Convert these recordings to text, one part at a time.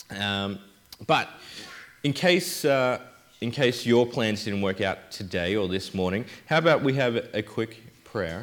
But in case your plans didn't work out today or this morning, how about we have a quick prayer?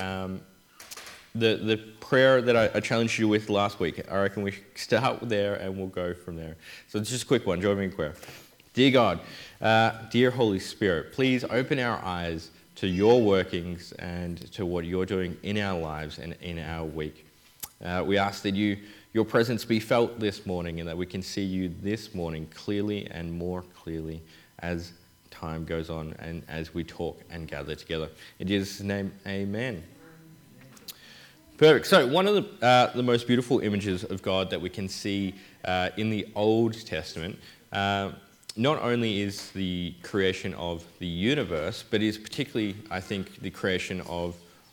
The prayer that I challenged you with last week, I reckon we start there and we'll go from there. So it's just a quick one. Join me in prayer. Dear God, dear Holy Spirit, please open our eyes to your workings and to what you're doing in our lives and in our week. We ask that your presence be felt this morning and that we can see you this morning clearly and more clearly as time goes on and as we talk and gather together. In Jesus' name, amen. Perfect. So one of the most beautiful images of God that we can see in the Old Testament not only is the creation of the universe, but is particularly, I think, the creation of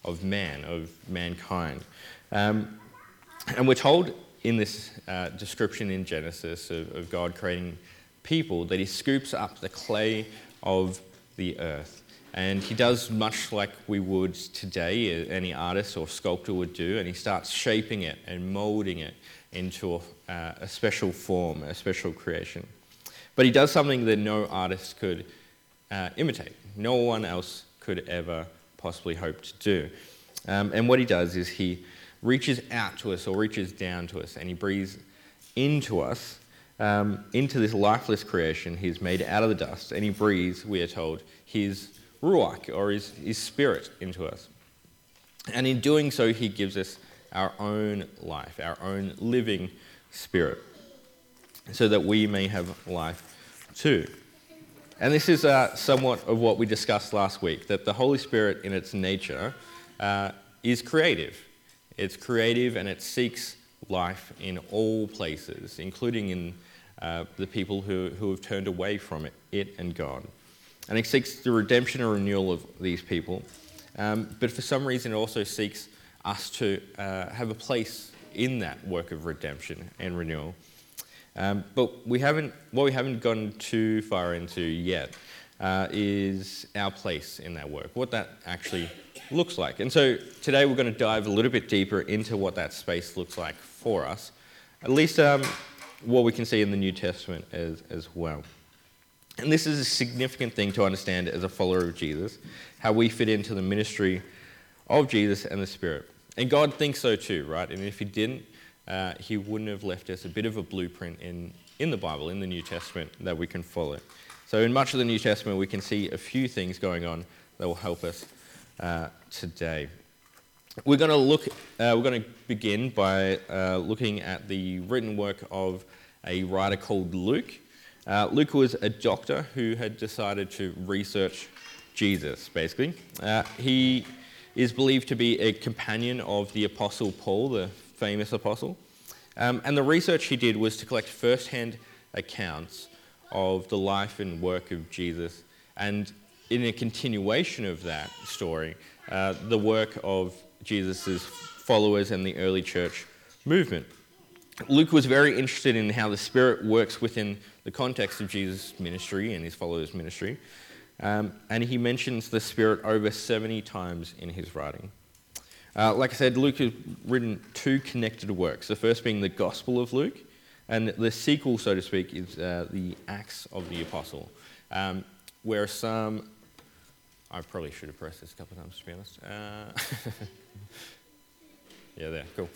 mankind. And we're told in this description in Genesis of God creating people that he scoops up the clay of the earth. And he does much like we would today, any artist or sculptor would do, and he starts shaping it and molding it into a special form, a special creation. But he does something that no artist could imitate. No one else could ever possibly hope to do. And what he does is he reaches out to us or reaches down to us, and he breathes into us, into this lifeless creation he's made out of the dust, and he breathes, we are told, his ruach, or his spirit, into us. And in doing so, he gives us our own life, our own living spirit, so that we may have life too. And this is somewhat of what we discussed last week, that the Holy Spirit in its nature is creative. It's creative and it seeks life in all places, including in the people who have turned away from it and God. And it seeks the redemption and renewal of these people. But for some reason, it also seeks us to have a place in that work of redemption and renewal. But what we haven't gone too far into yet is our place in that work, what that actually looks like. And so today we're going to dive a little bit deeper into what that space looks like for us, at least what we can see in the New Testament as well. And this is a significant thing to understand as a follower of Jesus, how we fit into the ministry of Jesus and the Spirit. And God thinks so too, right? And if he didn't, he wouldn't have left us a bit of a blueprint in the Bible, in the New Testament, that we can follow. So in much of the New Testament, we can see a few things going on that will help us today. We're going to begin by looking at the written work of a writer called Luke. Luke was a doctor who had decided to research Jesus, basically. He is believed to be a companion of the Apostle Paul, the famous apostle. And the research he did was to collect first-hand accounts of the life and work of Jesus, and in a continuation of that story, the work of Jesus' followers and the early church movement. Luke was very interested in how the Spirit works within the context of Jesus' ministry and his followers' ministry. And he mentions the Spirit over 70 times in his writing. Like I said, Luke has written two connected works, the first being the Gospel of Luke, and the sequel, so to speak, is the Acts of the Apostle, where some... I probably should have pressed this a couple of times, to be honest. Yeah, there, cool.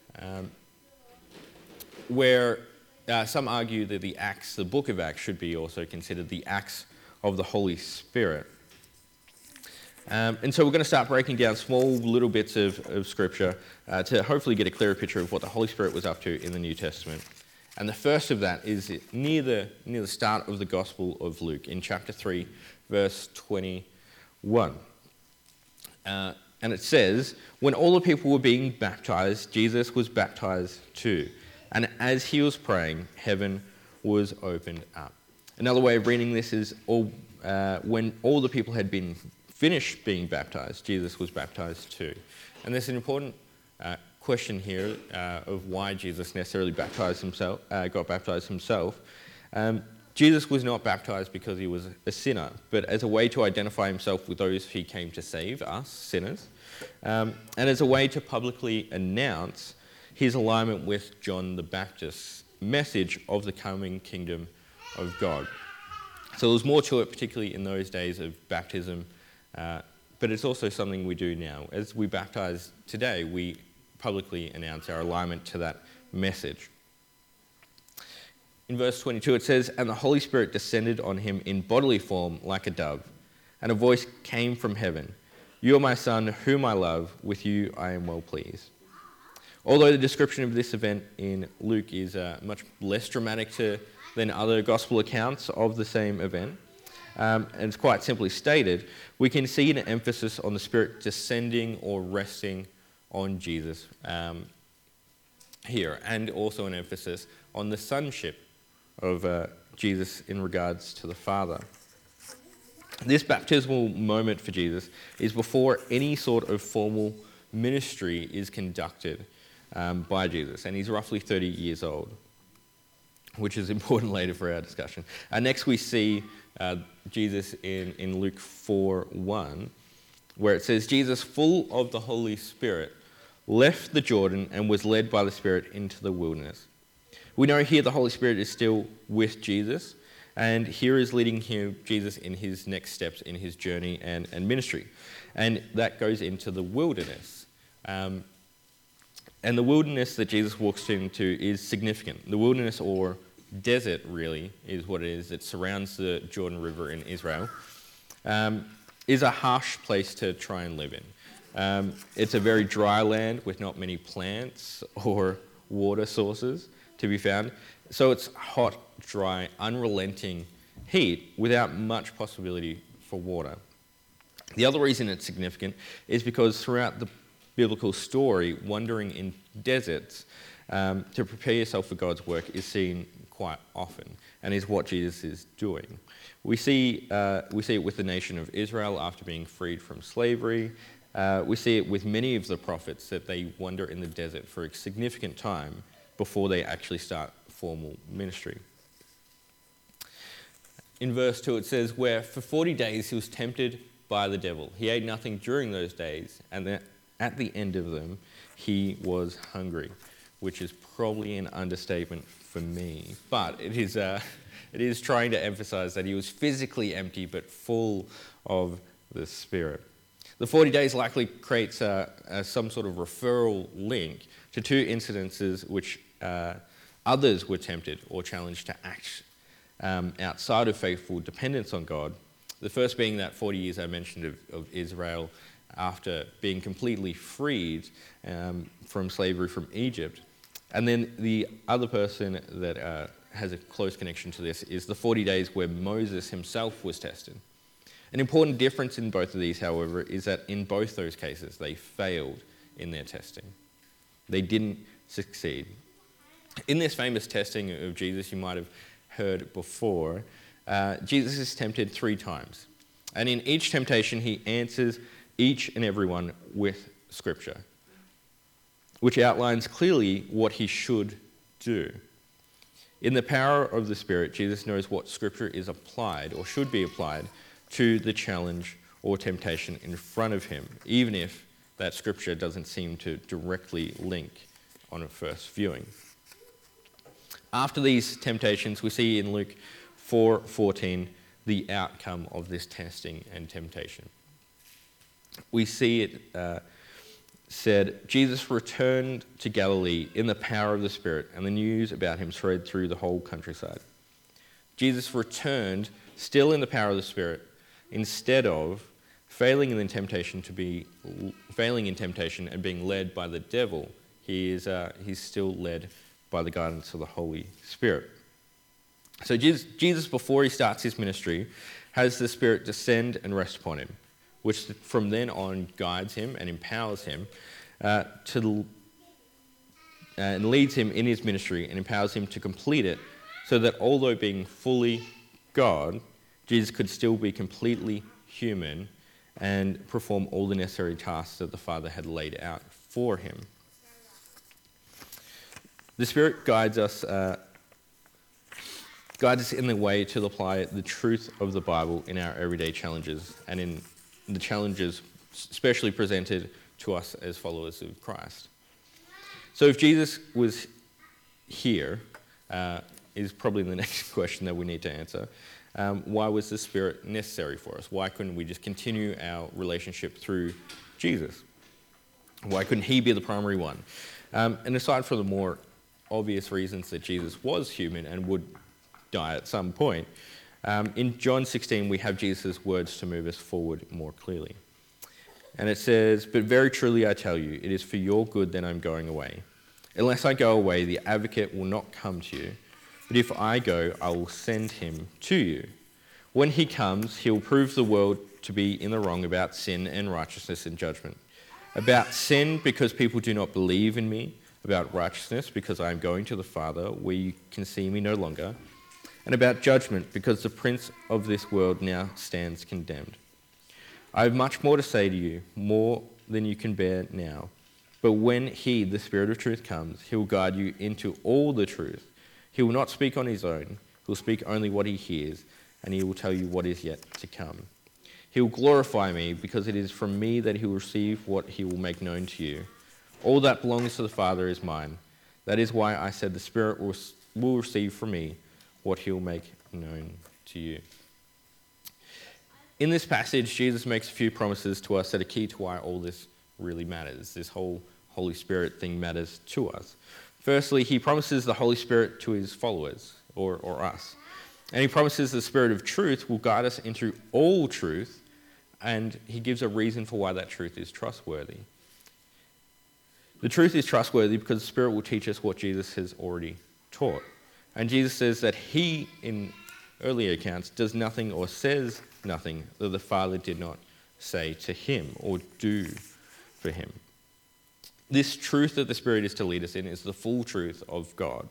Where some argue that the Acts, the book of Acts, should be also considered the Acts of the Holy Spirit. And so we're going to start breaking down small little bits of Scripture to hopefully get a clearer picture of what the Holy Spirit was up to in the New Testament. And the first of that is near the start of the Gospel of Luke, in chapter 3, verse 21. And it says, "When all the people were being baptized, Jesus was baptized too. And as he was praying, heaven was opened up." Another way of reading this is, when all the people had been finished being baptized, Jesus was baptized too. And there's an important question here of why Jesus necessarily got baptized himself. Jesus was not baptized because he was a sinner, but as a way to identify himself with those he came to save, us sinners, and as a way to publicly announce his alignment with John the Baptist's message of the coming kingdom of God. So there was more to it, particularly in those days of baptism, but it's also something we do now. As we baptize today, we publicly announce our alignment to that message. In verse 22 it says, "And the Holy Spirit descended on him in bodily form like a dove, and a voice came from heaven, 'You are my Son, whom I love, with you I am well pleased.'" Although the description of this event in Luke is much less dramatic than other gospel accounts of the same event, and it's quite simply stated, we can see an emphasis on the Spirit descending or resting on Jesus here, and also an emphasis on the sonship of Jesus in regards to the Father. This baptismal moment for Jesus is before any sort of formal ministry is conducted by Jesus, and he's roughly 30 years old, which is important later for our discussion. Next we see Jesus in Luke 4:1, where it says, "Jesus, full of the Holy Spirit, left the Jordan and was led by the Spirit into the wilderness." We know here the Holy Spirit is still with Jesus, and here is leading Jesus in his next steps in his journey and ministry. And that goes into the wilderness. And the wilderness that Jesus walks into is significant. The wilderness, or desert really, is what it is. It surrounds the Jordan River in Israel. Is a harsh place to try and live in. It's a very dry land with not many plants or water sources to be found. So it's hot, dry, unrelenting heat without much possibility for water. The other reason it's significant is because throughout the biblical story, wandering in deserts to prepare yourself for God's work is seen quite often, and is what Jesus is doing. We see it with the nation of Israel after being freed from slavery. We see it with many of the prophets, that they wander in the desert for a significant time before they actually start formal ministry. In verse 2 it says, "Where for 40 days he was tempted by the devil. He ate nothing during those days, and then at the end of them he was hungry," which is probably an understatement for me, but it is trying to emphasize that he was physically empty but full of the Spirit. The 40 days likely creates some sort of referral link to two incidences which others were tempted or challenged to act outside of faithful dependence on God. The first being that 40 years I mentioned of Israel after being completely freed from slavery from Egypt. And then the other person that has a close connection to this is the 40 days where Moses himself was tested. An important difference in both of these, however, is that in both those cases, they failed in their testing. They didn't succeed. In this famous testing of Jesus, you might have heard before, Jesus is tempted 3 times. And in each temptation, he answers each and every one with Scripture, which outlines clearly what he should do. In the power of the Spirit, Jesus knows what Scripture is applied or should be applied to the challenge or temptation in front of him, even if that Scripture doesn't seem to directly link on a first viewing. After these temptations, we see in Luke 4:14 the outcome of this testing and temptation. We see it said, "Jesus returned to Galilee in the power of the Spirit, and the news about him spread through the whole countryside." Jesus returned still in the power of the Spirit, instead of failing in temptation and being led by the devil. He's still led by the guidance of the Holy Spirit. So Jesus, before he starts his ministry, has the Spirit descend and rest upon him, which from then on guides him and empowers him and leads him in his ministry and empowers him to complete it, so that although being fully God, Jesus could still be completely human and perform all the necessary tasks that the Father had laid out for him. The Spirit guides us in the way to apply the truth of the Bible in our everyday challenges, and in the challenges especially presented to us as followers of Christ. So if Jesus was here, is probably the next question that we need to answer. Why was the Spirit necessary for us? Why couldn't we just continue our relationship through Jesus? Why couldn't he be the primary one? And aside from the more obvious reasons that Jesus was human and would die at some point, in John 16 we have Jesus' words to move us forward more clearly. And it says, "But very truly I tell you, it is for your good that I'm going away. Unless I go away, the advocate will not come to you. But if I go, I will send him to you. When he comes, he will prove the world to be in the wrong about sin and righteousness and judgment. About sin, because people do not believe in me. About righteousness, because I am going to the Father, where you can see me no longer. And about judgment, because the prince of this world now stands condemned. I have much more to say to you, more than you can bear now. But when he, the Spirit of truth, comes, he will guide you into all the truth. He will not speak on his own. He will speak only what he hears, and he will tell you what is yet to come. He will glorify me, because it is from me that he will receive what he will make known to you. All that belongs to the Father is mine. That is why I said the Spirit will receive from me what he will make known to you." In this passage, Jesus makes a few promises to us that are key to why all this really matters. This whole Holy Spirit thing matters to us. Firstly, he promises the Holy Spirit to his followers, or us. And he promises the Spirit of truth will guide us into all truth, and he gives a reason for why that truth is trustworthy. The truth is trustworthy because the Spirit will teach us what Jesus has already taught. And Jesus says that he, in earlier accounts, does nothing or says nothing that the Father did not say to him or do for him. This truth that the Spirit is to lead us in is the full truth of God.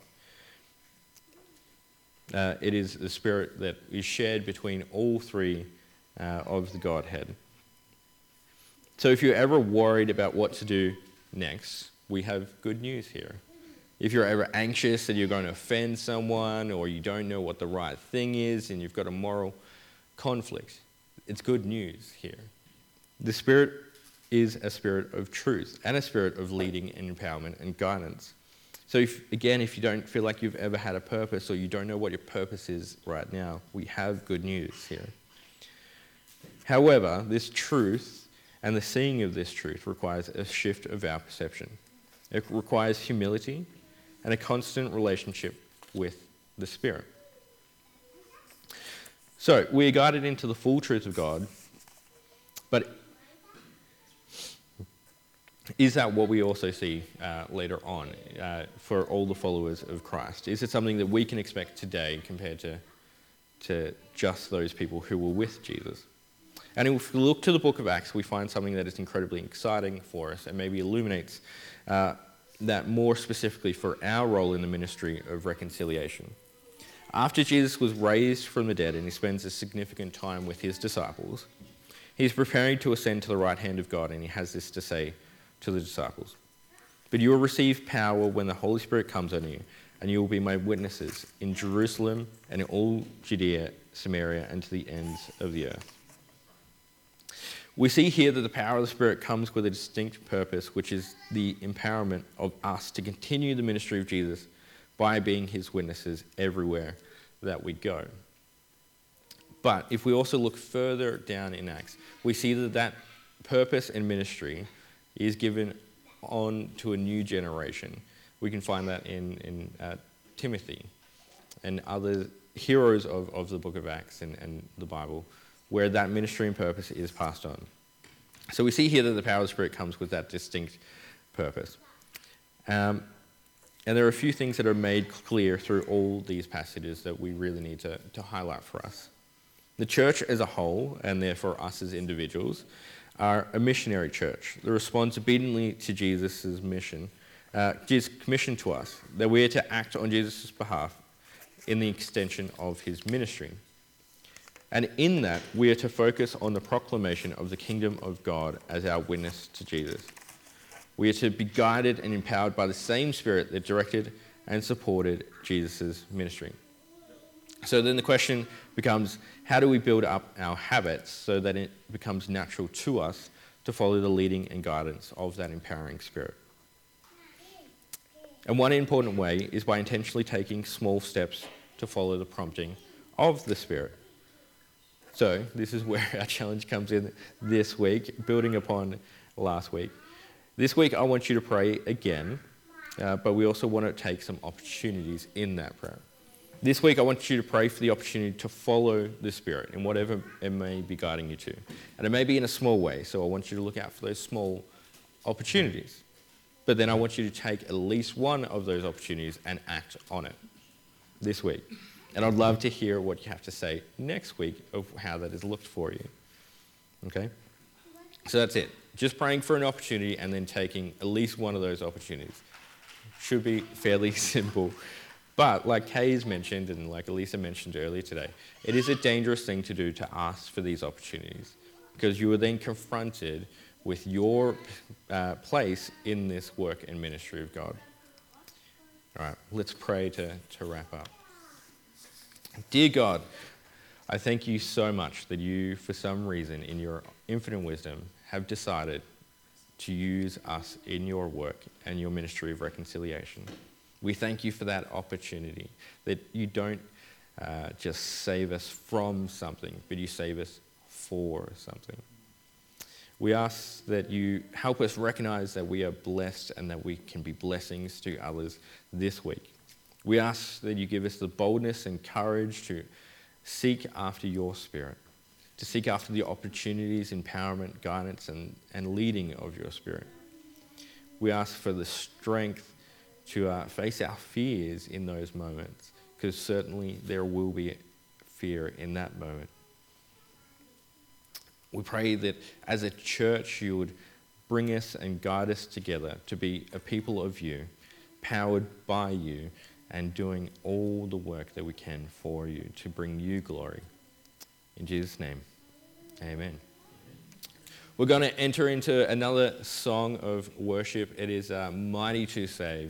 It is the Spirit that is shared between all three of the Godhead. So if you're ever worried about what to do next, we have good news here. If you're ever anxious that you're going to offend someone, or you don't know what the right thing is and you've got a moral conflict, it's good news here. The Spirit is a spirit of truth and a spirit of leading and empowerment and guidance. So if you don't feel like you've ever had a purpose, or you don't know what your purpose is right now, we have good news here. However, this truth and the seeing of this truth requires a shift of our perception. It requires humility and a constant relationship with the Spirit. So we are guided into the full truth of God, but is that what we also see later on for all the followers of Christ? Is it something that we can expect today compared to just those people who were with Jesus? And if we look to the book of Acts, we find something that is incredibly exciting for us and maybe illuminates that more specifically for our role in the ministry of reconciliation. After Jesus was raised from the dead and he spends a significant time with his disciples, he's preparing to ascend to the right hand of God, and he has this to say to the disciples: "But you will receive power when the Holy Spirit comes on you, and you will be my witnesses in Jerusalem and in all Judea, Samaria, and to the ends of the earth." We see here that the power of the Spirit comes with a distinct purpose, which is the empowerment of us to continue the ministry of Jesus by being his witnesses everywhere that we go. But if we also look further down in Acts, we see that purpose and ministry is given on to a new generation. We can find that in Timothy and other heroes of the book of Acts and the Bible, where that ministry and purpose is passed on. So we see here that the power of the Spirit comes with that distinct purpose. And there are a few things that are made clear through all these passages that we really need to highlight for us. The church as a whole, and therefore us as individuals, are a missionary church that responds obediently to Jesus' mission, Jesus' commission to us, that we are to act on Jesus' behalf in the extension of his ministry. And in that, we are to focus on the proclamation of the kingdom of God as our witness to Jesus. We are to be guided and empowered by the same Spirit that directed and supported Jesus' ministry. So then the question becomes, how do we build up our habits so that it becomes natural to us to follow the leading and guidance of that empowering Spirit? And one important way is by intentionally taking small steps to follow the prompting of the Spirit. So this is where our challenge comes in this week, building upon last week. This week I want you to pray again, but we also want to take some opportunities in that prayer. This week I want you to pray for the opportunity to follow the Spirit in whatever it may be guiding you to. And it may be in a small way, so I want you to look out for those small opportunities. But then I want you to take at least one of those opportunities and act on it this week. And I'd love to hear what you have to say next week of how that has looked for you. Okay? So that's it. Just praying for an opportunity and then taking at least one of those opportunities. Should be fairly simple. But like Kay's mentioned and like Elisa mentioned earlier today, it is a dangerous thing to do to ask for these opportunities because you are then confronted with your place in this work and ministry of God. All right, let's pray to wrap up. Dear God, I thank you so much that you, for some reason, in your infinite wisdom, have decided to use us in your work and your ministry of reconciliation. We thank you for that opportunity, that you don't just save us from something, but you save us for something. We ask that you help us recognize that we are blessed and that we can be blessings to others this week. We ask that you give us the boldness and courage to seek after your Spirit, to seek after the opportunities, empowerment, guidance, and leading of your Spirit. We ask for the strength to face our fears in those moments, because certainly there will be fear in that moment. We pray that as a church you would bring us and guide us together to be a people of you, powered by you, and doing all the work that we can for you to bring you glory. In Jesus' name, amen. We're going to enter into another song of worship. It is Mighty to Save.